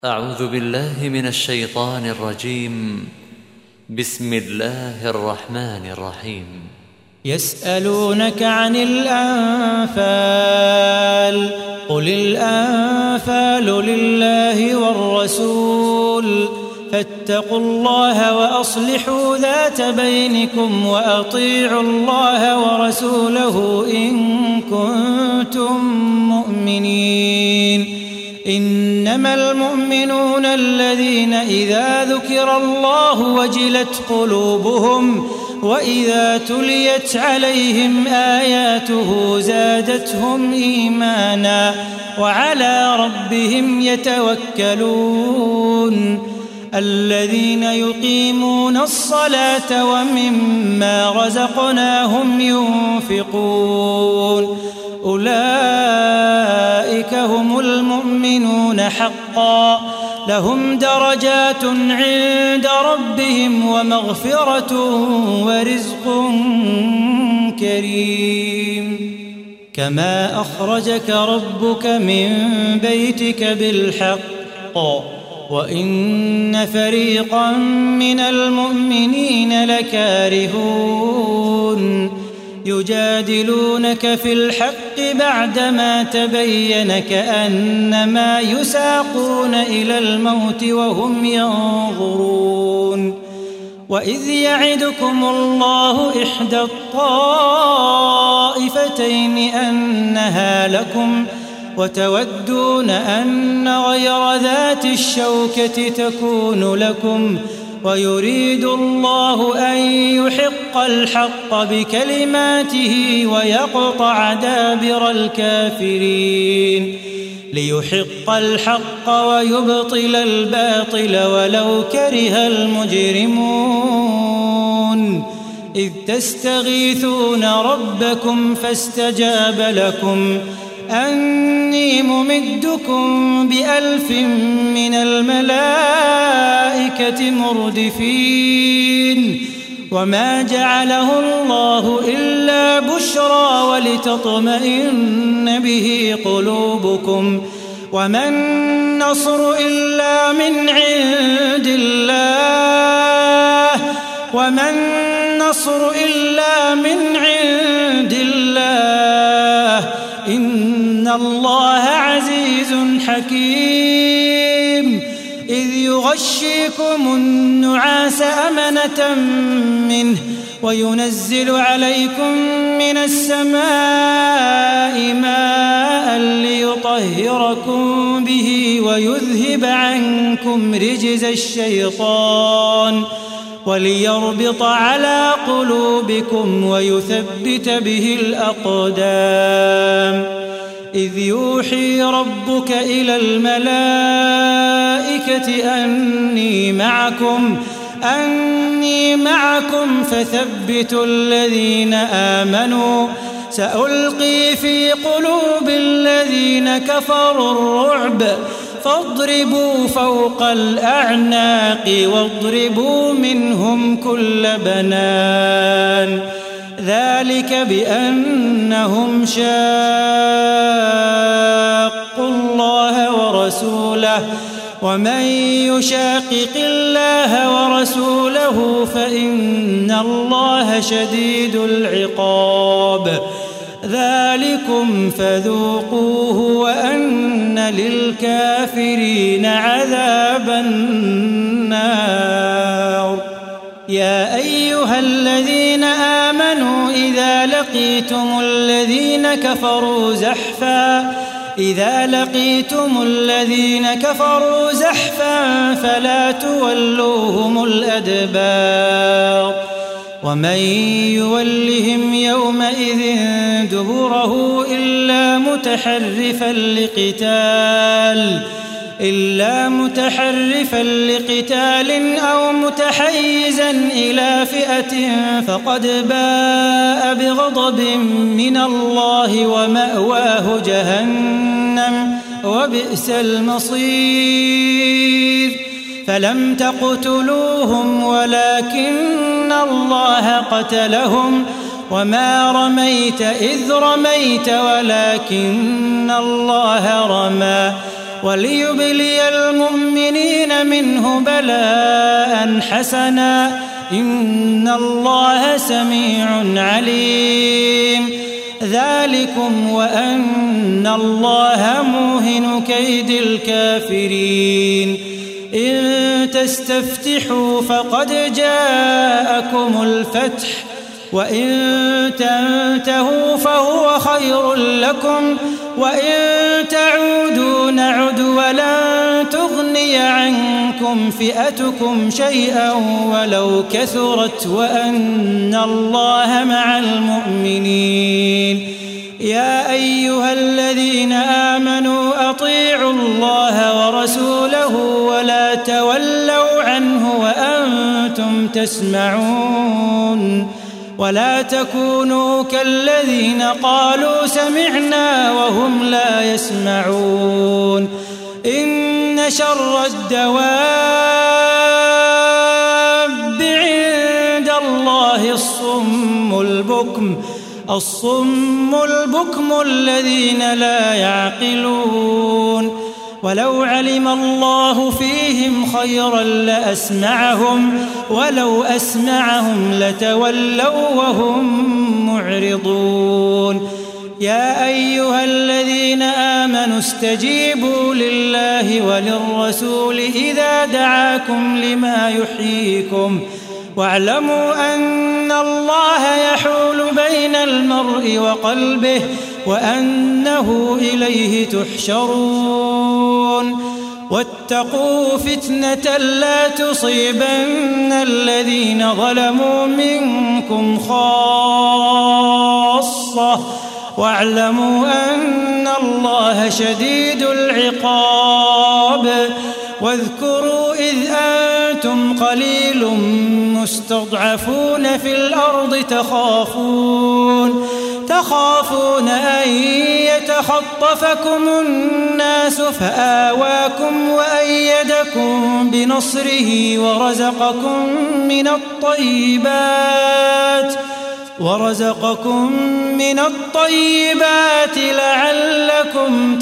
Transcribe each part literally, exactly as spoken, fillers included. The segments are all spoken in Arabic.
أعوذ بالله من الشيطان الرجيم. بسم الله الرحمن الرحيم. يسألونك عن الأنفال قل الأنفال لله والرسول فاتقوا الله وأصلحوا ذات بينكم وأطيعوا الله ورسوله إن كنتم مؤمنين. إنما المؤمنون الذين إذا ذكر الله وجلت قلوبهم وإذا تليت عليهم آياته زادتهم إيمانا وعلى ربهم يتوكلون. الذين يقيمون الصلاة ومما رزقناهم ينفقون أولئك هم المؤمنون حقا لهم درجات عند ربهم ومغفرة ورزق كريم. كما أخرجك ربك من بيتك بالحق وإن فريقا من المؤمنين لكارهون يجادلونك في الحق بعدما تبين كأنما يساقون إلى الموت وهم ينظرون. وإذ يعدكم الله إحدى الطائفتين أنها لكم وتودون أن غير ذات الشوكة تكون لكم ويريد الله أن يحق الحق بكلماته ويقطع دابر الكافرين ليحق الحق ويبطل الباطل ولو كره المجرمون. إذ تستغيثون ربكم فاستجاب لكم أني ممدكم بألف من الملائكة مردفين. وما جعله الله إلا بشرى ولتطمئن به قلوبكم وما النصر إلا من عند الله وما النصر إلا من عند الله إن الله عزيز حكيم. إذ يغشيكم النعاس أمنة منه وينزل عليكم من السماء ماء ليطهركم به ويذهب عنكم رجز الشيطان وليربط على قلوبكم ويثبت به الأقدام. إذ يوحي ربك إلى الملائكة أني معكم أني معكم فثبتوا الذين آمنوا سألقي في قلوب الذين كفروا الرعب فاضربوا فوق الأعناق واضربوا منهم كل بنان. ذلك بأنهم شاقوا الله ورسوله ومن يشاقق الله ورسوله فإن الله شديد العقاب. ذلكم فذوقوه وأن للكافرين عذاب النار. يا أيها الذين آمنوا إذا لقيتم الذين كفروا زحفا إذا لقيتم الذين كفروا زحفا فلا تولوهم الأدبار. ومن يولهم يومئذ دبره إلا متحرفا لقتال إلا متحرفا لقتال أو متحيزا إلى فئة فقد باء بغضب من الله ومأواه جهنم وبئس المصير. فلم تقتلوهم ولكن الله قتلهم وما رميت إذ رميت ولكن الله رمى وليبلي المؤمنين منه بلاء حسنا إن الله سميع عليم. ذلكم وأن الله موهن كيد الكافرين. إن تستفتحوا فقد جاءكم الفتح وإن تنتهوا فهو خير لكم وإن تعودوا نعد ولن تغني عنكم فئتكم شيئا ولو كثرت وأن الله مع المؤمنين. يا أيها الذين آمنوا أطيعوا الله ورسوله ولا تولوا عنه وأنتم تسمعون ولا تكونوا كالذين قالوا سمعنا وهم لا يسمعون. إن شر الدواب عند الله الصم البكم الصم البكم الذين لا يعقلون. ولو علم الله فيهم خيرا لأسمعهم ولو أسمعهم لتولوا وهم معرضون. يا أيها الذين آمنوا استجيبوا لله وللرسول إذا دعاكم لما يحييكم واعلموا أن الله يحول بين المرء وقلبه وأنه إليه تحشرون. واتقوا فتنة لا تصيبن الذين ظلموا منكم خاصة واعلموا أن الله شديد العقاب. واذكروا إذ أنتم قليل مستضعفون في الأرض تخافون تخافون أن يتخطفكم الناس فآواكم وأيدكم بنصره ورزقكم من الطيبات ورزقكم من الطيبات لعلكم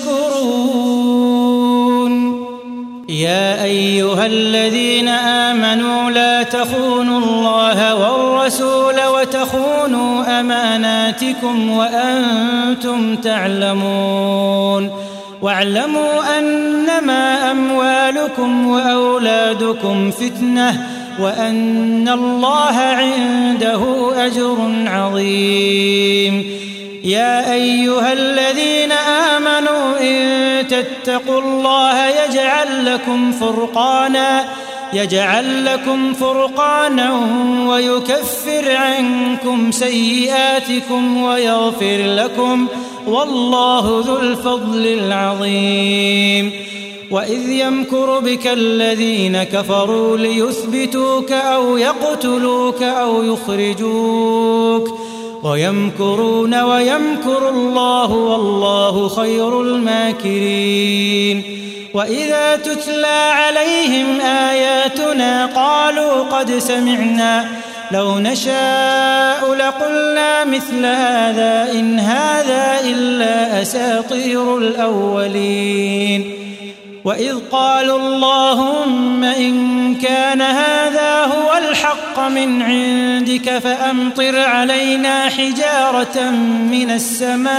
تشكرون. يا أيها الذين آمنوا لا تخونوا الله والرسول وتخونوا أماناتكم وأنتم تعلمون. واعلموا أنما أموالكم وأولادكم فتنة وأن الله عنده أجر عظيم. يا أيها الذين آمنوا إن تتقوا الله يجعل لكم فرقانا يجعل لكم فرقانا ويكفر عنكم سيئاتكم ويغفر لكم والله ذو الفضل العظيم. وإذ يمكر بك الذين كفروا ليثبتوك أو يقتلوك أو يخرجوك ويمكرون ويمكر الله والله خير الماكرين. وإذا تتلى عليهم آياتنا قالوا قد سمعنا لو نشاء لقلنا مثل هذا إن هذا إلا أساطير الأولين. وإذ قالوا اللهم إن كان هذا هو الحق من عندك فأمطر علينا حجارة من السماء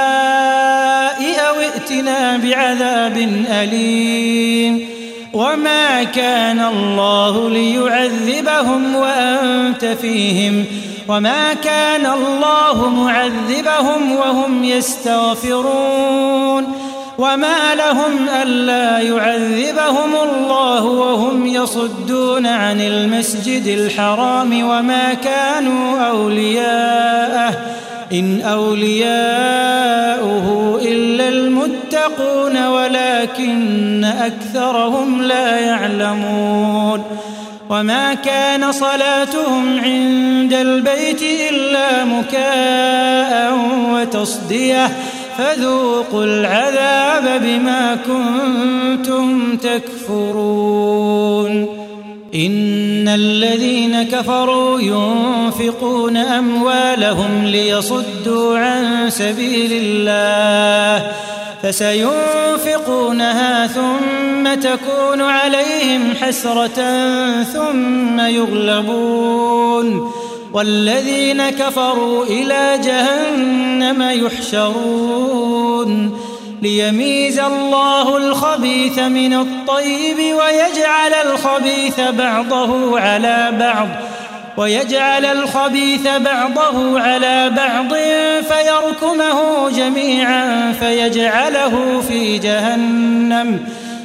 أو ائتنا بعذاب أليم. وما كان الله ليعذبهم وأنت فيهم وما كان الله معذبهم وهم يستغفرون. وما لهم ألا يعذبهم الله وهم يصدون عن المسجد الحرام وما كانوا أولياءه إن أولياؤه إلا المتقون ولكن أكثرهم لا يعلمون. وما كان صلاتهم عند البيت إلا مكاء وتصدية فذوقوا العذاب بما كنتم تكفرون. إن الذين كفروا ينفقون أموالهم ليصدوا عن سبيل الله فسينفقونها ثم تكون عليهم حسرة ثم يغلبون والذين كفروا إلى جهنم يحشرون ليميز الله الخبيث من الطيب ويجعل الخبيث بعضه على بعض ويجعل الخبيث بعضه على بعض فيركمه جميعا فيجعله في جهنم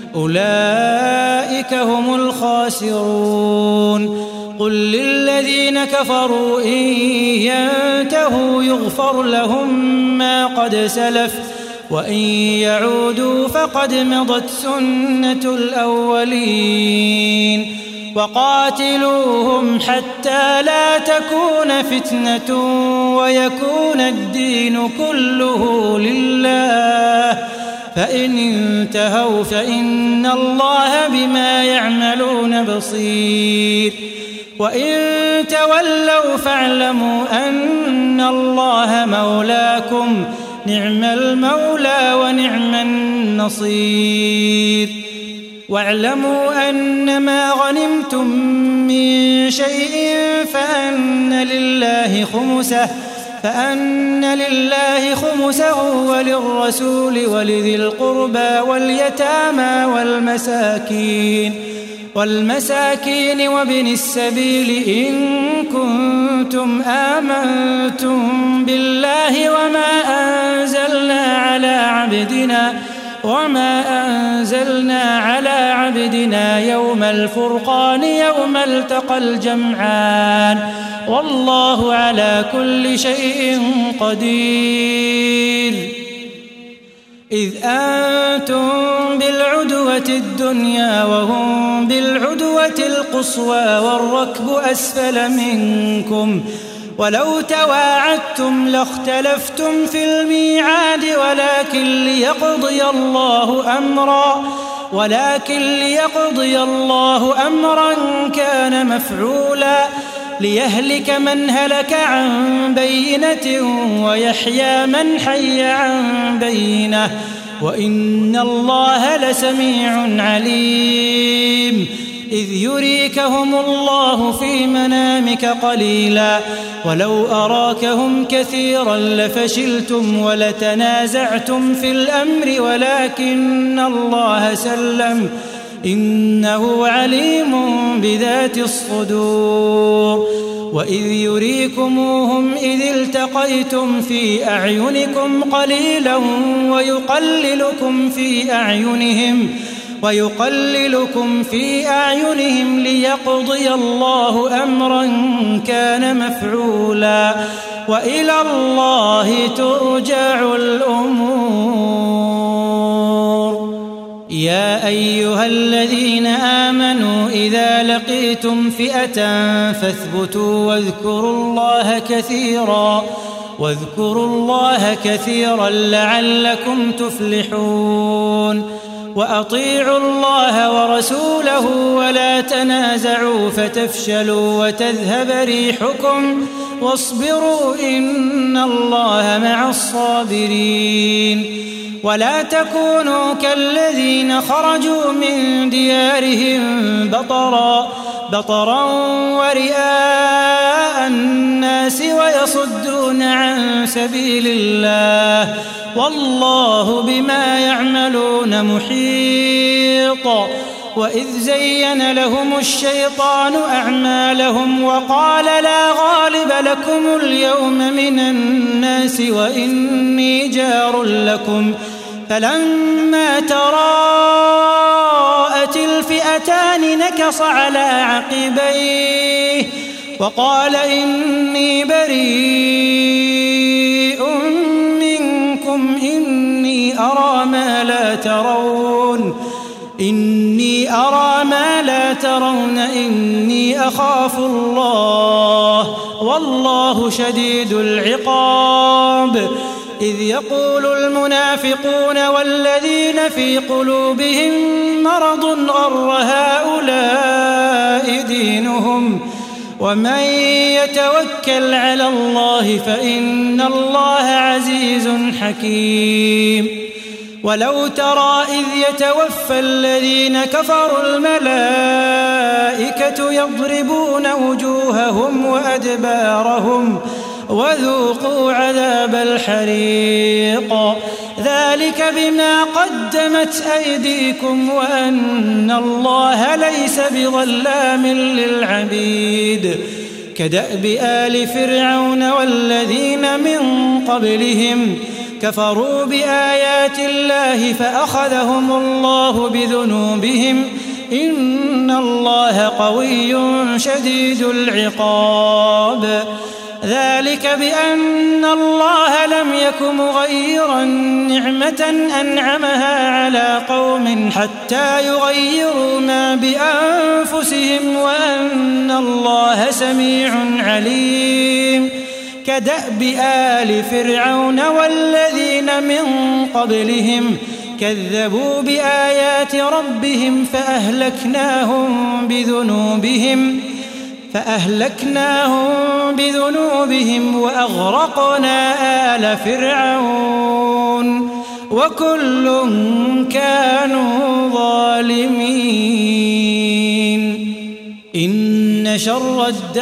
أولئك هم الخاسرون قل للذين كفروا إن ينتهوا يغفر لهم ما قد سلف وإن يعودوا فقد مضت سنة الأولين وقاتلوهم حتى لا تكون فتنة ويكون الدين كله لله فإن انتهوا فإن الله بما يعملون بصير وإن تولوا فاعلموا أن الله مولاكم نعم المولى ونعم النصير واعلموا أنما غنمتم من شيء فأن لله خمسه فأن لله خمسه وللرسول ولذي القربى واليتامى والمساكين والمساكين وابن السبيل إن كنتم آمنتم بالله وما أنزلنا على عبدنا وما أنزلنا على عبدنا يوم الفرقان يوم التقى الجمعان والله على كل شيء قدير إذ أنتم بالعدوة الدنيا وهم بالعدوة القصوى والركب أسفل منكم ولو تواعدتم لاختلفتم في الميعاد ولكن ليقضي الله أمرا ولكن ليقضي الله أمرا كان مفعولا ليهلك من هلك عن بينة ويحيى من حي عن بينة وإن الله لسميع عليم إذ يريكهم الله في منامك قليلا ولو أراكهم كثيرا لفشلتم ولتنازعتم في الأمر ولكن الله سلم إنه عليم بذات الصدور وإذ يريكموهم إذ التقيتم في أعينكم قليلا ويقللكم في أعينهم ويقللكم في أعينهم ليقضي الله أمرا كان مفعولا وإلى الله ترجع الأمور يا أيها الذين آمنوا إذا لقيتم فئة فاثبتوا واذكروا الله كثيرا واذكروا الله كثيرا لعلكم تفلحون وأطيعوا الله ورسوله ولا تنازعوا فتفشلوا وتذهب ريحكم واصبروا إن الله مع الصابرين ولا تكونوا كالذين خرجوا من ديارهم بطرا بطرا ورئاء الناس ويصدون عن سبيل الله والله بما يعملون محيط وإذ زين لهم الشيطان أعمالهم وقال لا غالب لكم اليوم من الناس وإني جار لكم فلما تراءت الفئتان نكص على عقبيه وقال إني بريء منكم إني أرى ما لا ترون إني أرى ما لا ترون إني أخاف الله والله شديد العقاب إذ يقول المنافقون والذين في قلوبهم مرض غر هؤلاء دينهم ومن يتوكل على الله فإن الله عزيز حكيم ولو ترى إذ يتوفى الذين كفروا الملائكة يضربون وجوههم وأدبارهم وذوقوا عذاب الحريق ذلك بما قدمت أيديكم وأن الله ليس بظلام للعبيد كدأب آل فرعون والذين من قبلهم كفروا بآيات الله فأخذهم الله بذنوبهم إن الله قوي شديد العقاب ذلك بأن الله لم يك مغيرا نعمة أنعمها على قوم حتى يغيروا ما بأنفسهم وأن الله سميع عليم كدأب آل فرعون والذين من قبلهم كذبوا بآيات ربهم فأهلكناهم بذنوبهم فأهلكناهم بذنوبهم وأغرقنا آل فرعون وكل كانوا ظالمين إن شر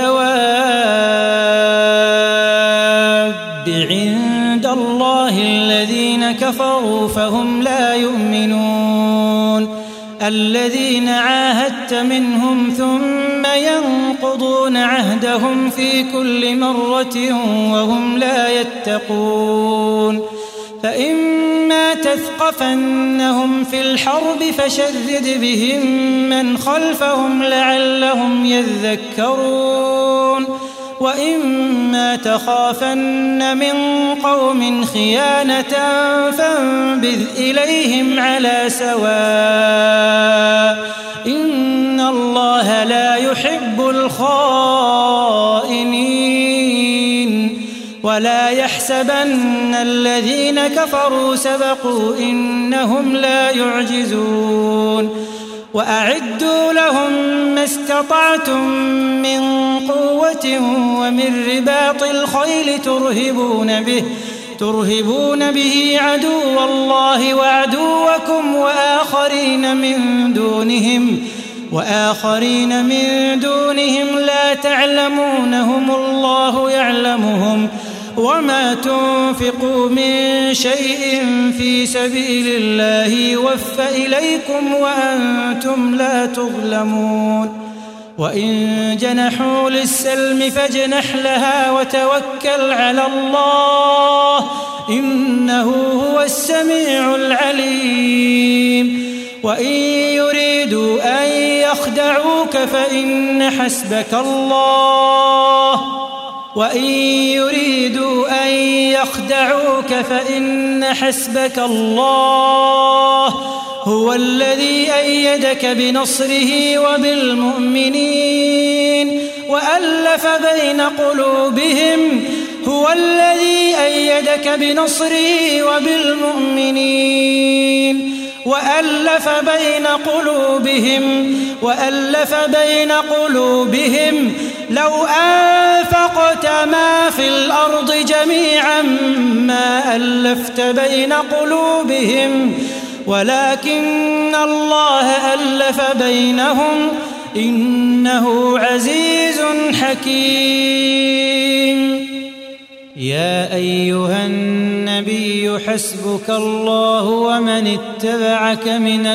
الدواب عند الله الذين كفروا فهم لا يؤمنون الذين عاهدت منهم ثم ينقضون عهدهم في كل مرة وهم لا يتقون فإما تثقفنهم في الحرب فشرد بهم من خلفهم لعلهم يذكرون وإما تخافن من قوم خيانة فانبذ إليهم على سواء إن الله لا يحب الخائنين ولا يحسبن الذين كفروا سبقوا إنهم لا يعجزون وأعدوا لهم ما استطعتم من قوة ومن رباط الخيل ترهبون به ترهبون به عدو الله وعدوكم وآخرين من دونهم وآخرين من دونهم لا تعلمونهم الله يعلمهم وما تنفقوا من شيء في سبيل الله يوفى إليكم وأنتم لا تظلمون وإن جنحوا للسلم فاجنح لها وتوكل على الله إنه هو السميع العليم وإن يريدوا أن يخدعوك فإن حسبك الله وإن يريدوا أن يخدعوك فإن حسبك الله هو الذي أيدك بنصره وبالمؤمنين وألف بين قلوبهم هو الذي أيدك بنصره وبالمؤمنين وألف بين قلوبهم وألف بين قلوبهم لو أنفقت ما في الأرض جميعا ما ألفت بين قلوبهم ولكن الله ألف بينهم إنه عزيز حكيم يا أيها النبي حسبك الله ومن اتبعك من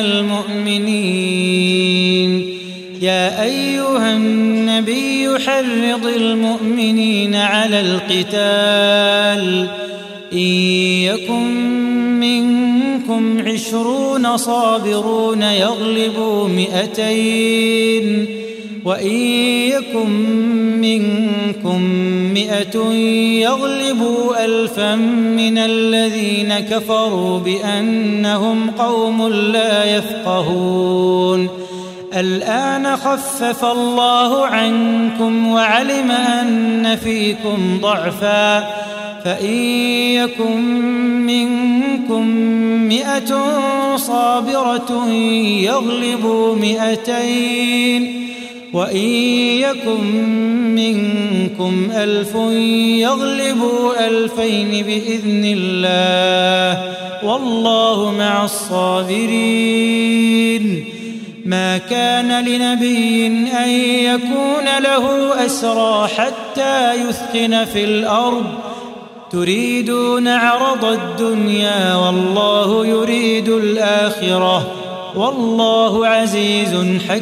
المؤمنين يا أيها النبي حرض المؤمنين على القتال إن يكن منكم عشرون صابرون يغلبوا مئتين وإن يكن منكم مئة يغلبوا ألفا من الذين كفروا بأنهم قوم لا يفقهون الآن خفف الله عنكم وعلم أن فيكم ضعفا فإن يكن منكم مئة صابرة يغلبوا مئتين وإن يكن منكم ألف يغلبوا ألفين بإذن الله والله مع الصابرين. ما كان لنبي أن يكون له أسرى حتى يثخن في الأرض تريدون عرض الدنيا والله يريد الآخرة والله عزيز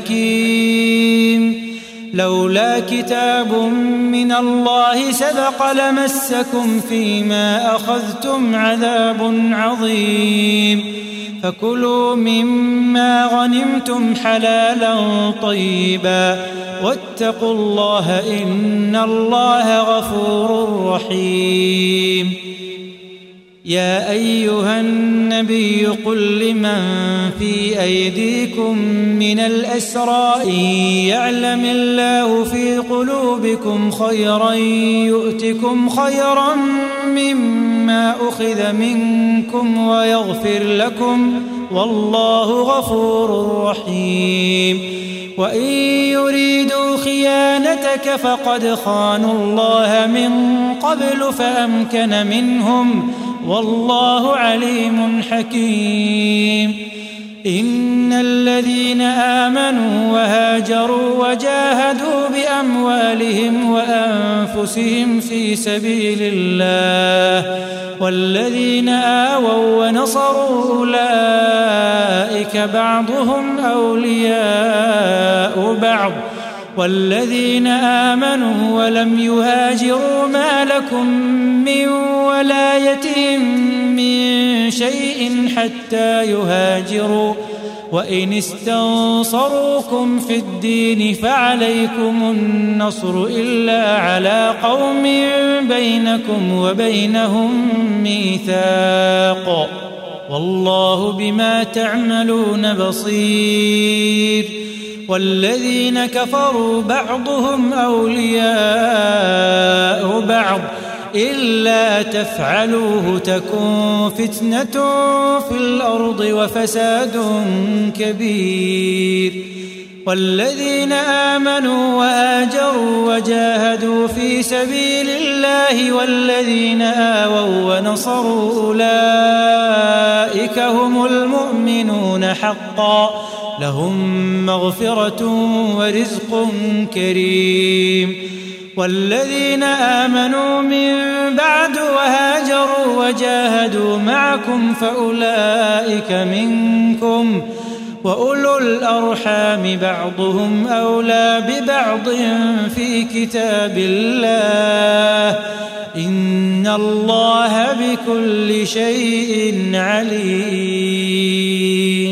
حكيم. لولا كتاب من الله سبق لمسكم فيما أخذتم عذاب عظيم. فكلوا مما غنمتم حلالا طيبا واتقوا الله إن الله غفور رحيم. يا أيها النبي قل لمن في أيديكم من الأسرى إن يعلم الله في قلوبكم خيرا يؤتكم خيرا مما أخذ منكم ويغفر لكم والله غفور رحيم. وإن يريدوا خيانتك فقد خانوا الله من قبل فأمكن منهم والله عليم حكيم. إن الذين آمنوا وهاجروا وجاهدوا بأموالهم وأنفسهم في سبيل الله والذين آووا ونصروا أولئك بعضهم أولياء بعض والذين آمنوا ولم يهاجروا ما لكم من ولايتهم من شيء حتى يهاجروا وإن استنصروكم في الدين فعليكم النصر إلا على قوم بينكم وبينهم ميثاق والله بما تعملون بصير. والذين كفروا بعضهم أولياء بعض إلا تفعلوه تكن فتنة في الأرض وفساد كبير. والذين آمنوا وآجروا وجاهدوا في سبيل الله والذين آووا ونصروا أولئك هم المؤمنون حقا لهم مغفرة ورزق كريم. والذين آمنوا من بعد وهاجروا وجاهدوا معكم فأولئك منكم وأولو الأرحام بعضهم أولى ببعض في كتاب الله إن الله بكل شيء عليم.